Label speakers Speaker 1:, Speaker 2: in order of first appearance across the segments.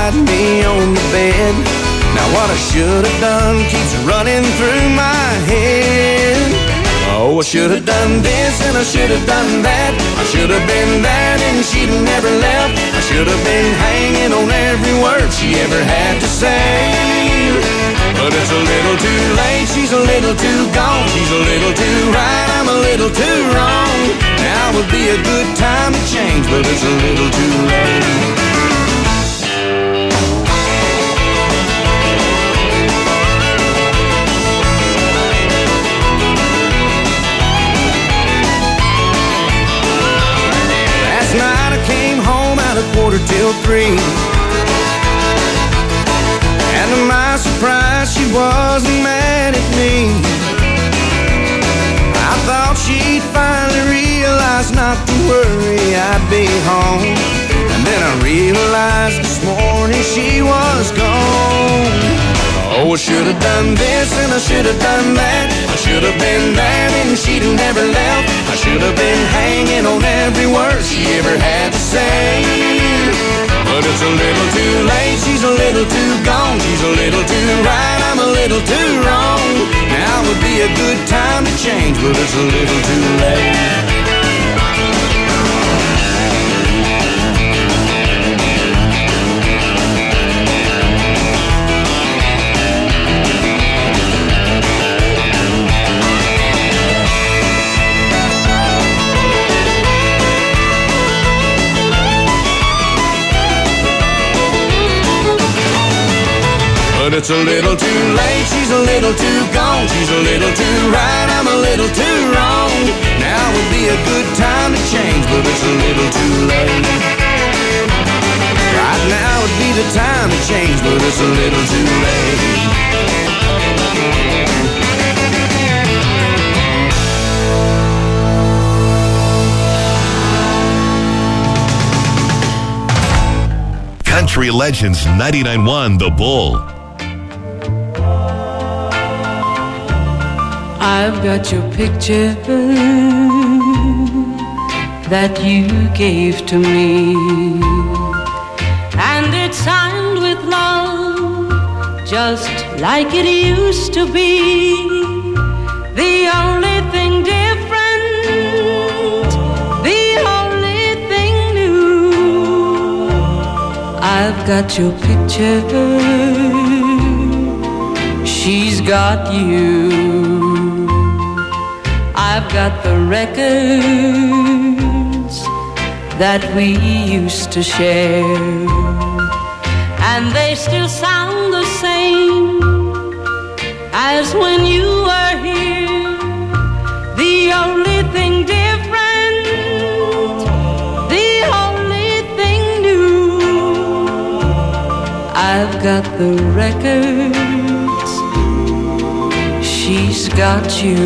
Speaker 1: beside me on the bed. Now what I should have done keeps running through my head. Oh, I should have done this and I should have done that. I should have been there and she'd never left. I should have been hanging on every word she ever had to say. But it's a little too late, she's a little too gone. She's a little too right, I'm a little too wrong. Now would be a good time to change, but it's a little too late. Last night I came home at 2:45. And to my surprise, she wasn't mad at me. I thought she'd finally realize not to worry, I'd be home. And then I realized this morning she was gone. Oh, I should have done this and I should have done that. I should have been there and she'd have never left. I should have been hanging on every word she ever had to say. But it's a little too late, she's a little too gone. She's a little too right, I'm a little too wrong. Now would be a good time to change, but it's a little too late. But it's a little too late, she's a little too gone. She's a little too right, I'm a little too wrong. Now would be a good time to change, but it's a little too late. Right now would be the time to change, but it's a little too late.
Speaker 2: Country Legends 99.1 The Bull.
Speaker 3: I've got your picture that you gave to me, and it's signed with love, just like it used to be. The only thing different, the only thing new, I've got your picture, she's got you. I've got the records that we used to share, and they still sound the same as when you were here. The only thing different, the only thing new, I've got the records, she's got you.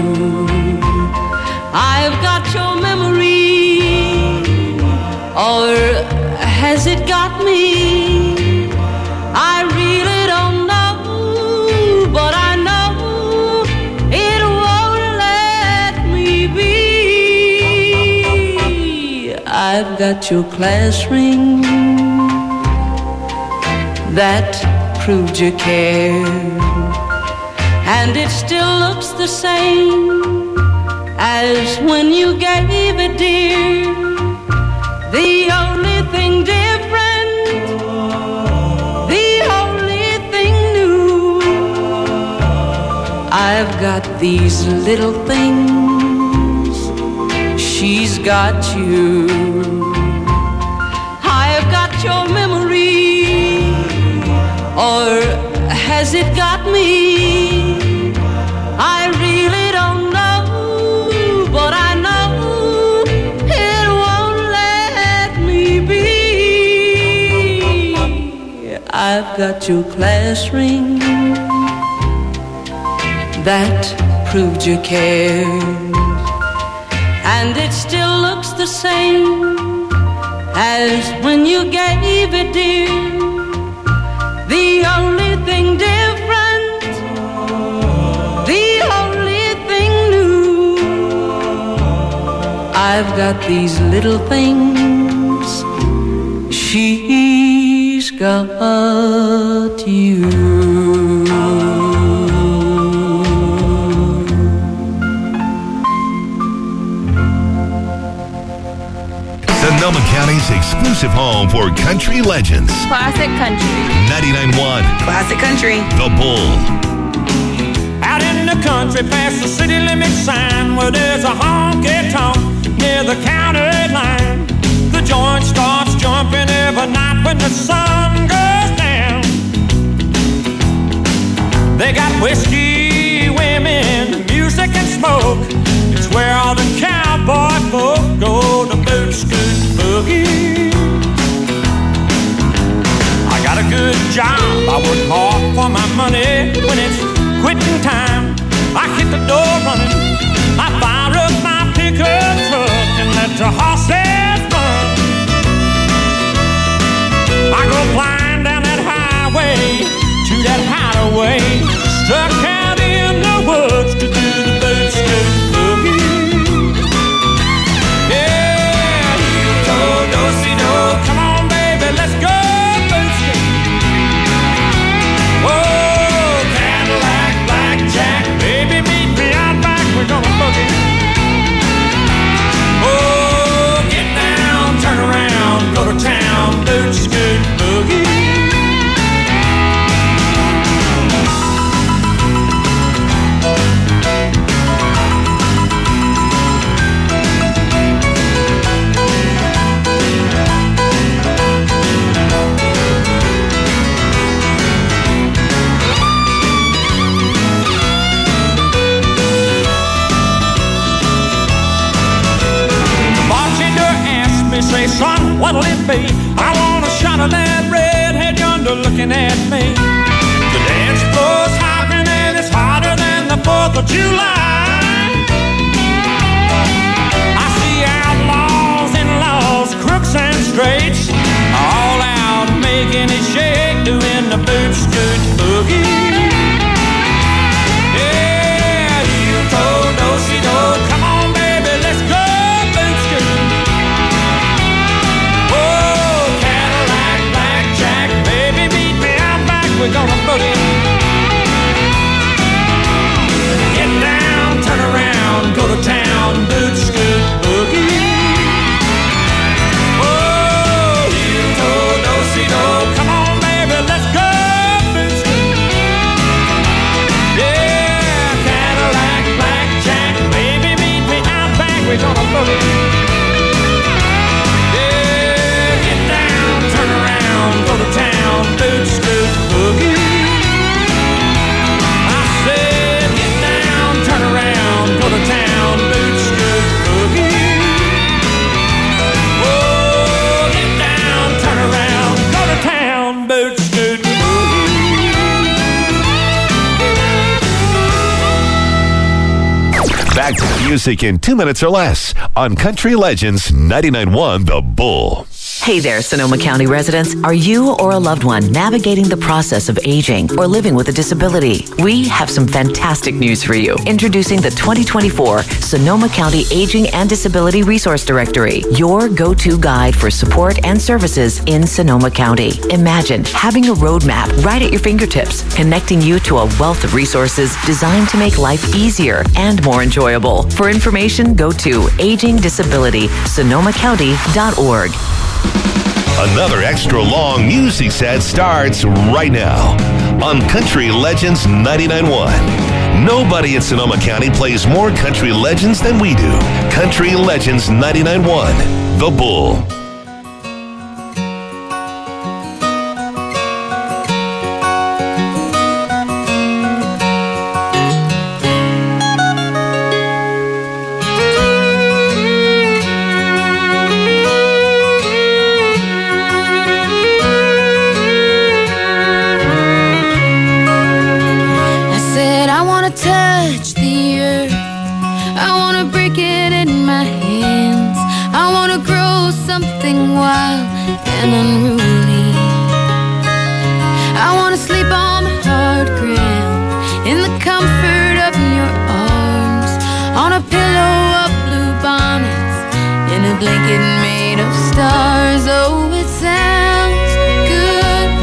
Speaker 3: I've got your memory, or has it got me? I really don't know, but I know it won't let me be. I've got your class ring that proved you cared, and it still looks the same as when you gave it, dear. The only thing different, the only thing new, I've got these little things, she's got you. I've got your memory, or has it got me? I really don't know, but I know it won't let me be. I've got your class ring that proved you cared, and it still looks the same as when you gave it, dear. The only thing different, the only thing new, I've got these little things, she's got you.
Speaker 2: Sonoma County's exclusive home for country legends.
Speaker 4: Classic country.
Speaker 2: 99.1
Speaker 5: Classic country.
Speaker 2: The Bull.
Speaker 6: Out in the country past the city limit sign where there's a honky-tonk near the county line. The joint starts jumping every night when the sun goes down. They got whiskey, women, music and smoke. It's where all the cowboy folk go to boot scoot boogie. I got a good job, I work hard for my money. When it's quitting time, I hit the door running. I fire up my pickup truck and let the horses run. I go flying down that highway to that hideaway, stuck out in the woods to do the boot scoot boogie. Yeah, do-si-do, come on baby, let's go boot scoot. Oh, Cadillac, blackjack, baby meet me out back, we're gonna boogie. Oh, get down, turn around, go to town, boot scoot boogie. Say, son, what'll it be? I want a shot of that redhead yonder looking at me. The dance floor's hopping and it's hotter than the 4th of July. I see outlaws and laws, crooks and straights, all out making it shake, doing the boot scoot boogie. Yeah, you told do-si-do, come on baby, let's go boot scoot. We're gonna boogie. Get down, turn around, go to town, boot scoot boogie. Oh, you told do-si-do, come on baby, let's go boot scoot. Yeah, Cadillac, blackjack, baby meet me out back, we're gonna boogie. Yeah, get down, turn around, go to town, boot scoot boogie. I said get down, turn around, go to town, boot scoot boogie. Oh, get down, turn around, go to town, boot scoot boogie.
Speaker 2: Back to the music in 2 minutes or less on Country Legends 99.1 The Bull.
Speaker 5: Hey there, Sonoma County residents. Are you or a loved one navigating the process of aging or living with a disability? We have some fantastic news for you. Introducing the 2024 Sonoma County Aging and Disability Resource Directory, your go-to guide for support and services in Sonoma County. Imagine having a roadmap right at your fingertips, connecting you to a wealth of resources designed to make life easier and more enjoyable. For information, go to agingdisabilitysonomacounty.org.
Speaker 2: Another extra long music set starts right now on Country Legends 99.1. Nobody in Sonoma County plays more country legends than we do. Country Legends 99.1 The Bull.
Speaker 3: Blanket made of stars. Oh, it sounds good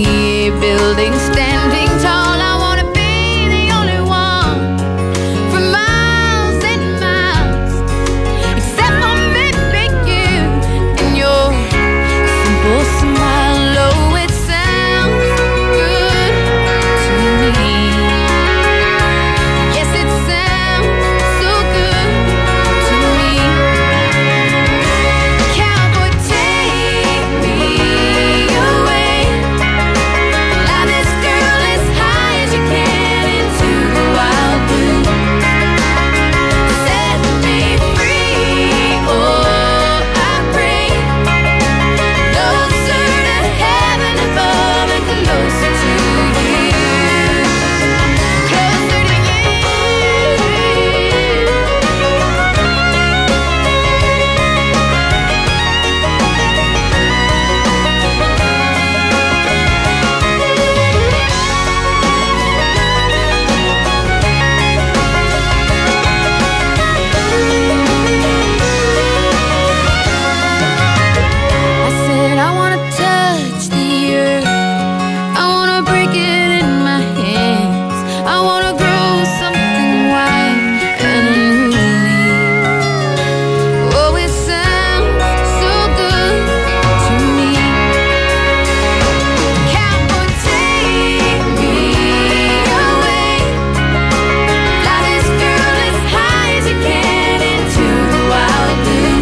Speaker 3: me a building standing tall. I wanna be the only one for miles and miles, except for maybe you and your simple smile. Oh, it sounds good to me. Yes, it sounds so good to me. Cowboy, take me away. Fly this girl as high as you can into the wild blue. Set me free, oh, I pray. Closer to heaven above and closer to you. Closer to you. I said I wanna touch the earth. I wanna break it in my hands. I wanna grow something white and unruly. Oh, it sounds so good to me. Cowboy, take me away. Fly this girl as high as you can into the wild blue.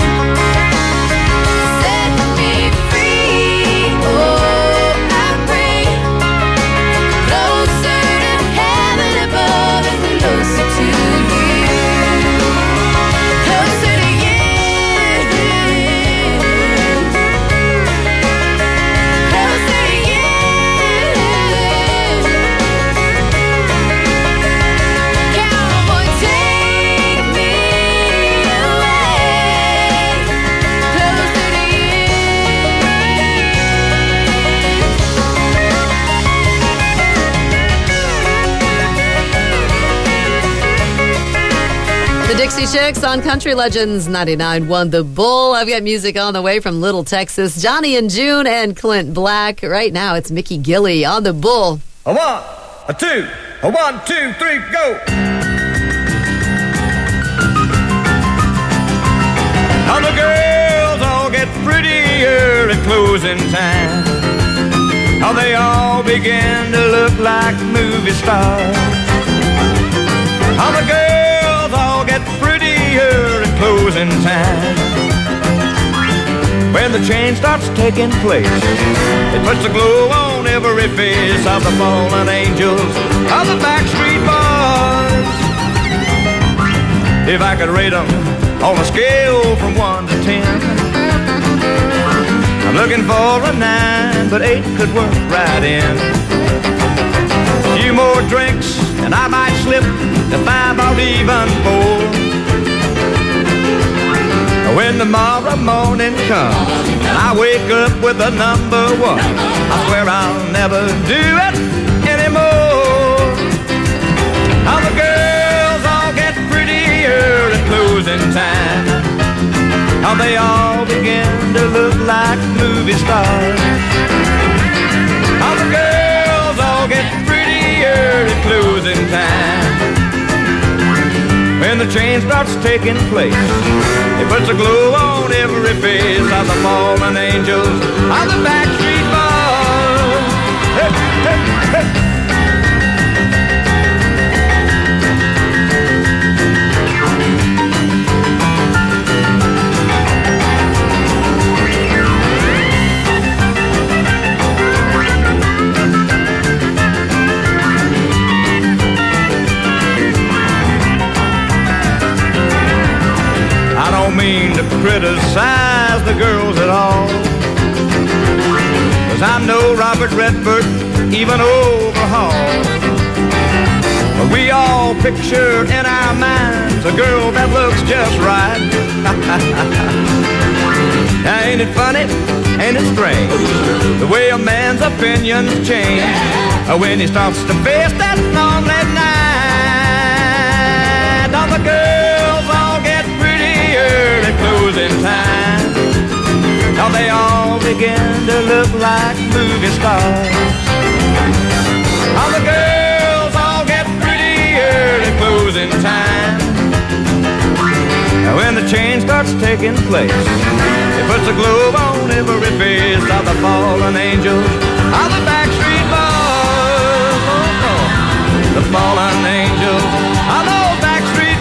Speaker 3: Set me free, oh, I pray. Closer to heaven above and closer to you. Closer to you. Closer to you. Cowboy, take me away. Closer to you.
Speaker 4: The Dixie Chicks on Country Legends 99.1 The Bull. I've got music on the way from Little Texas. Johnny and June and Clint Black. Right now it's Mickey Gilley on The Bull.
Speaker 7: A 1, a 2, a 1, 2, 3, go! How the girls all get prettier at closing time. How they all begin to look like movie stars. How the girls all get prettier at closing time. When the change starts taking place, it puts a glow on every face of the fallen angels of the Backstreet Boys. If I could rate them on a scale from 1 to 10, I'm looking for a 9, but 8 could work right in. A few more drinks and I might slip to 5 or even 4. When tomorrow morning comes and I wake up with a number 1, I swear I'll never do it anymore. How the girls all get prettier at closing time. How they all begin to look like movie stars. How the girls all get prettier at closing time. When the change starts taking place, it puts a glow on every face of the fallen angels of the Backstreet Boys. Hey, hey, hey. I don't mean to criticize the girls at all, 'cause I know Robert Redford even overhauled. But we all picture in our minds a girl that looks just right. Now ain't it funny? Ain't it strange? The way a man's opinions change when he starts to face that lonely night. All the girls all get prettier at closing time. Now they all begin to look like movie stars. taking place. It puts a globe on every face of the fallen angels of the Backstreet Boys. Oh, oh. The fallen angels of the Backstreet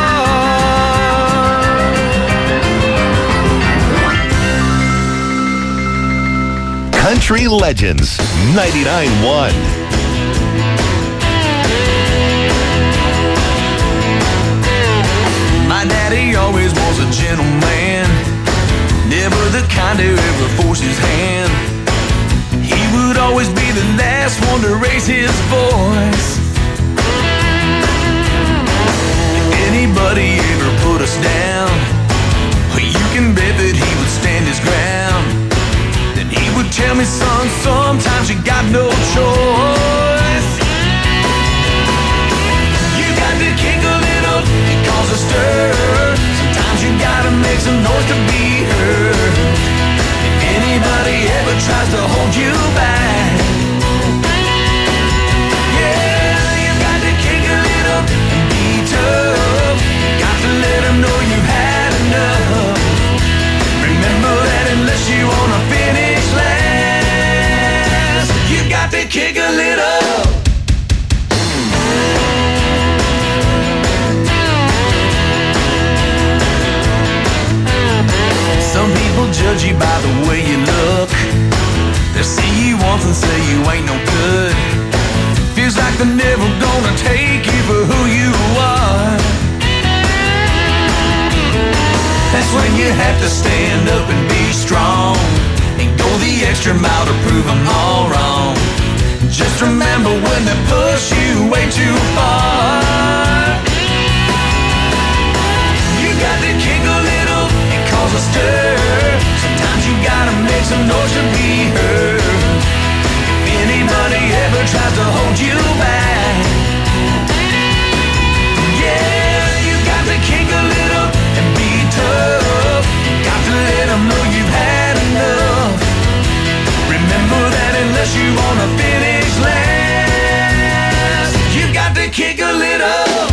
Speaker 7: Boys.
Speaker 2: Country Legends 99.1.
Speaker 1: My daddy always was a gentleman, never the kind to ever force his hand. He would always be the last one to raise his voice. If anybody ever put us down, well, you can bet that he would stand his ground. Then he would tell me, son, sometimes you got no choice. You got to kick a little, it cause a stir. Sometimes you gotta make some noise to be heard. If anybody ever tries to hold you back, yeah, you got to kick a little and be tough. Got to let them know you've had enough. Remember that unless you wanna finish last, you got to kick a little. Some people judge you by the way you look. They see you once and say you ain't no good. Feels like they're never gonna take you for who you are. That's when you have to stand up and be strong and go the extra mile to prove them all wrong. Just remember when they push you way too far, you got to kick a little and cause a stir. Sometimes you gotta make some noise to be heard. If anybody ever tries to hold you back, yeah, you got to kick a little and be tough. Got to let them know you've had enough. Remember that unless you wanna finish last, you got to kick a little.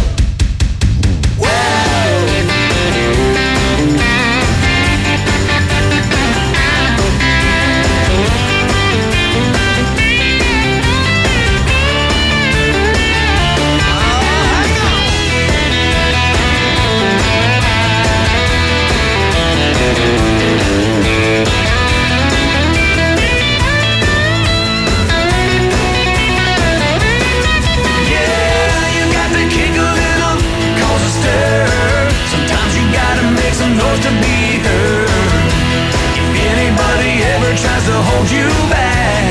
Speaker 1: To be heard. If anybody ever tries to hold you back,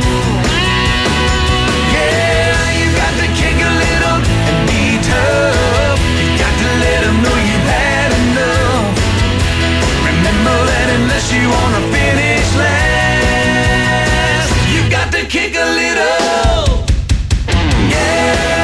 Speaker 1: yeah, you got to kick a little and be tough. You got to let them know you've had enough. Remember that unless you wanna finish last, you got to kick a little. Yeah.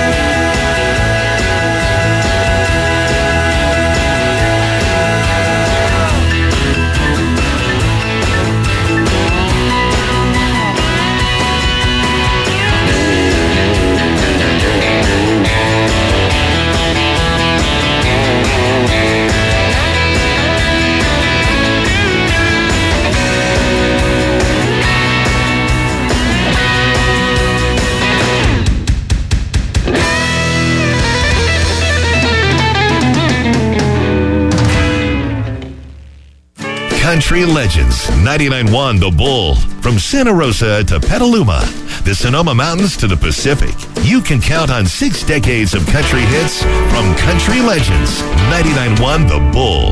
Speaker 2: Country Legends 99.1 The Bull. From Santa Rosa to Petaluma, the Sonoma Mountains to the Pacific, you can count on 6 decades of country hits from Country Legends 99.1 The Bull.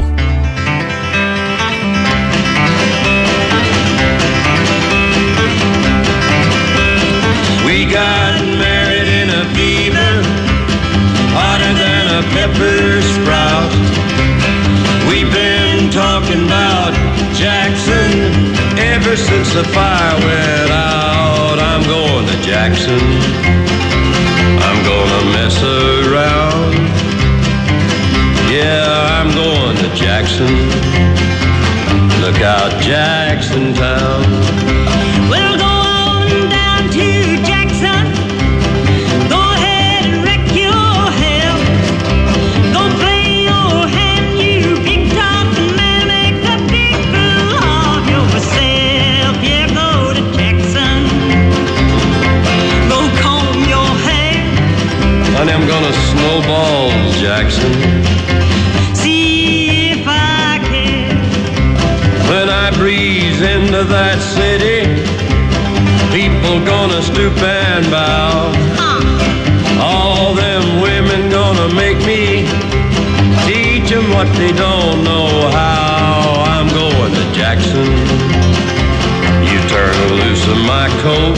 Speaker 6: We got married in a fever, hotter than a pepper sprout. We've been talking about Jackson ever since the fire went out. I'm going to Jackson, I'm gonna mess around. Yeah, I'm going to Jackson, look out Jackson Town.
Speaker 3: We'll go on down to Jackson. Go ahead and wreck your hell. Go play your hand, you big talking man.
Speaker 8: no balls, Jackson.
Speaker 3: See if I can.
Speaker 8: When I breeze into that city, people gonna stoop and bow. All them women gonna make me teach them what they don't know how. I'm going to Jackson. You turn loose of my coat,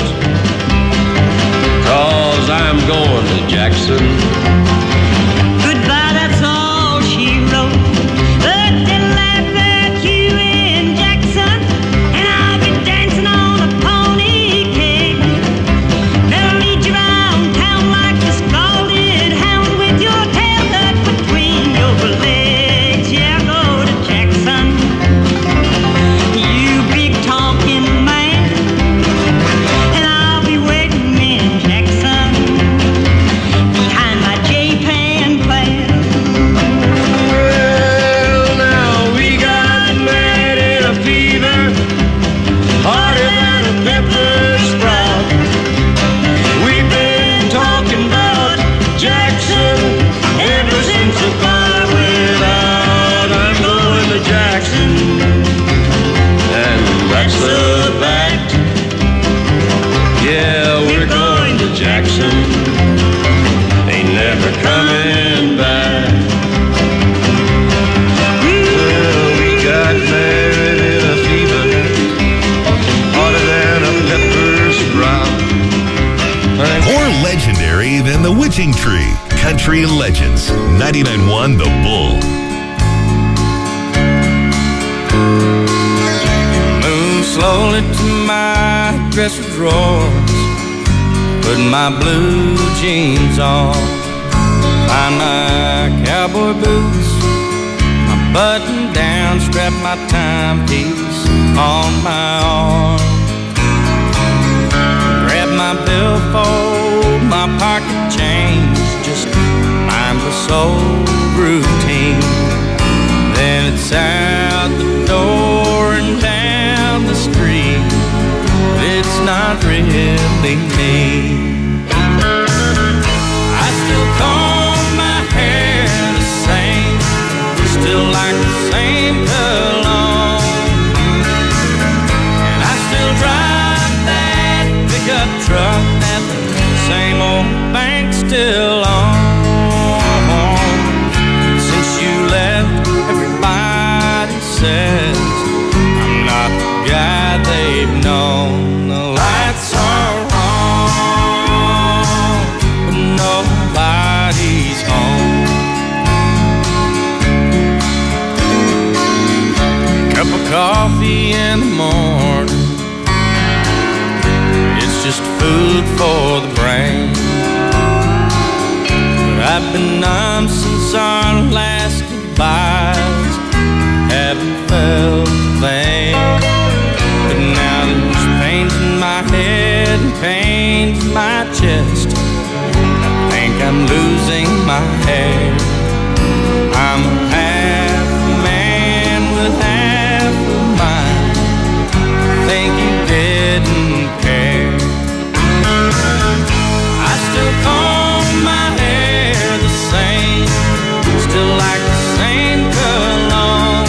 Speaker 8: 'cause I'm going to Jackson.
Speaker 3: Goodbye, that's all she wrote. But they'll laugh at you in Jackson, and I'll be dancing on a pony cake. They'll lead you around town like a scalded hound with your tail tucked between your legs. Yeah, go to Jackson, you big talking man, and I'll be waiting in Jackson behind my J-Pan plan.
Speaker 8: Well, now we got married in a fever, harder than a pepper sprout. We've been talking about Jackson ever since the bar went out. I'm going to Jackson, and that's the fact. Yeah, we're going to Jackson. Ain't never coming back. Well, we got married in a fever, harder than a pepper sprout.
Speaker 2: More legendary than the Witching Tree. Country Legends. 99.1 The Bull.
Speaker 7: Move slowly to my dresser drawers, put my blue jeans on, find my cowboy boots, my button down, strap my timepiece on my arm, grab my billfold, my pocket change, just mindless old routine. Then it's out the door and down the street. It's not really me. I still comb my hair the same, still like the same cologne, and I still drive that pickup truck that the same old bank's still on. Since you left, everybody says I'm not the guy they've known. The lights are on, but nobody's home. Cup of coffee in the morning, it's just food for the brain. But I've been numb since our last goodbyes, haven't felt a thing. But now there's pains in my head and pains in my chest. I think I'm losing my hair. I'm a half man with half a mind. Think you didn't care. I still comb my hair the same, still like the same cologne,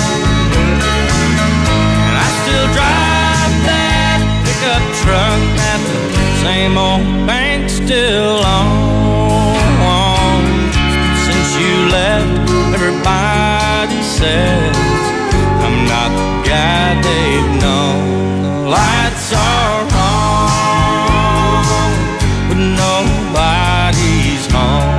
Speaker 7: and I still drive that pickup truck that the same old bank's still on. Since you left, everybody says I'm not the guy they've known. The lights are on, but nobody's home.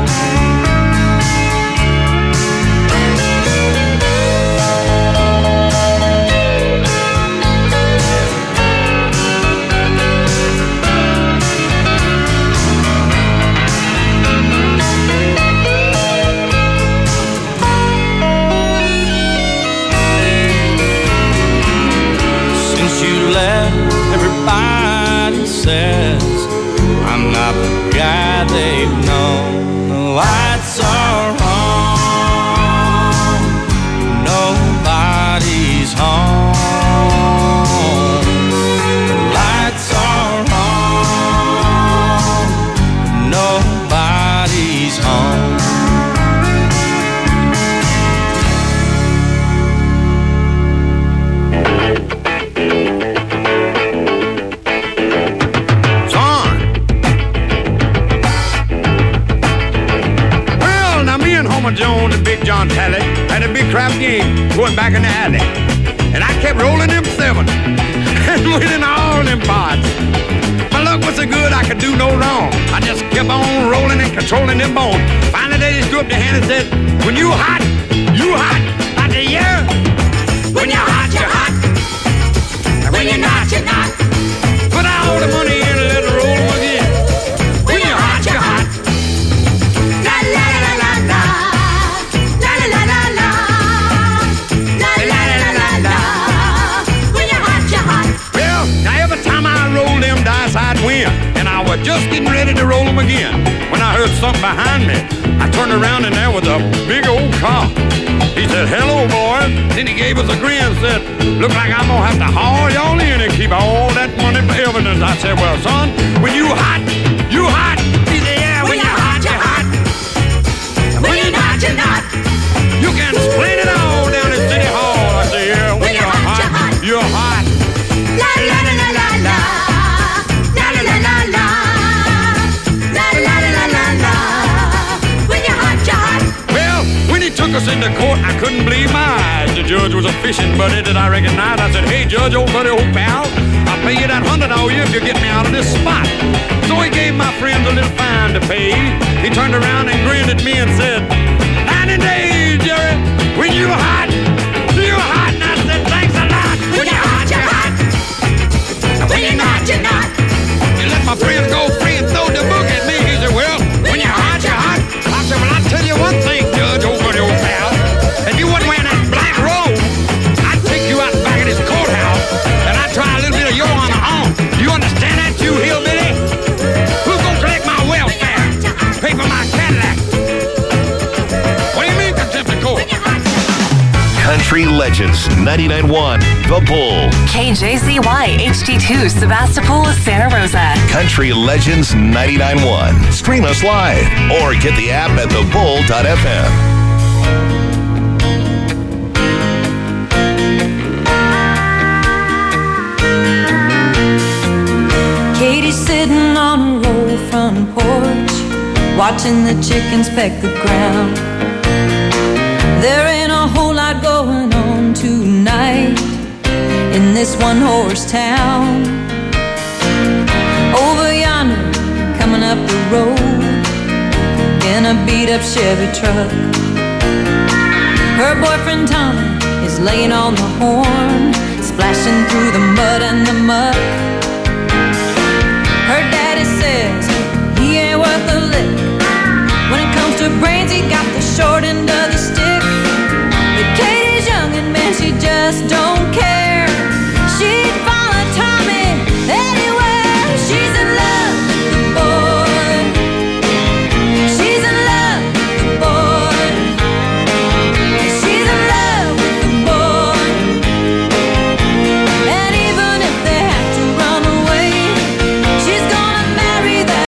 Speaker 7: Everybody says I'm not the guy they've known. The lights are on, nobody's home. The lights are on, nobody's home.
Speaker 9: back in the alley. And I kept rolling them 7 and winning all them pots. My luck was so good I could do no wrong. I just kept on rolling and controlling them bones. Finally they just threw up their hand and said, when you hot, you hot. I said, yeah. When you're hot, you're hot. And when you're not, you're not. Put all the money in and let it roll again. When you're hot, you're hot. La la la la la. La la la la la. La la la la la. When you're hot, you're hot. Well, now every time I roll them dice, I'd win. And I was just getting ready to roll them again when I heard something behind me. I turned around and there was a big old car. He said, hello, boys. Then he gave us a grin and said, look like I'm going to have to haul y'all in and keep all that money for evidence. I said, well, son, when you hot, you hot. He said, yeah, when you're hot, you're hot. When you're not, you're not. You can explain it all down at City Hall. I said, yeah, when you're hot, you're hot. La la la la la la. La la la la la. La la la la la. When you're hot, you're hot. Well, when he took us into court, I couldn't believe my eyes. The judge was a fishing buddy that I recognized. I said, hey, judge, old buddy, old pal, I'll pay you that $100 if you get me out of this spot. So he gave my friends a little fine to pay. He turned around and grinned at me and said, 90 days, Jerry, when you hot, you're hot. And I said, thanks a lot. When you're hot, you're hot. When you're not, you're not. He let my friends go free and throw the book at me. He said, well, when you're hot, you're hot. I said, well, I'll tell you one thing, judge, old buddy, old pal. If you wasn't wearing that black robe, I'd take you out back of this courthouse and I'd try a little bit of your honor on. You understand that, you hillbilly? Who's gonna collect my welfare? Pay for my Cadillac? What do you mean, contempt of court?
Speaker 2: Country Legends 99.1 The Bull.
Speaker 10: KJZY HD2 Sebastopol, Santa Rosa.
Speaker 2: Country Legends 99.1. Stream us live or get the app at thebull.fm.
Speaker 11: Katie's sitting on a roll front porch, watching the chickens peck the ground. There ain't a whole lot going on tonight in this one-horse town. Over yonder, coming up the road in a beat-up Chevy truck, her boyfriend Tommy is laying on the horn, splashing through the mud and the muck.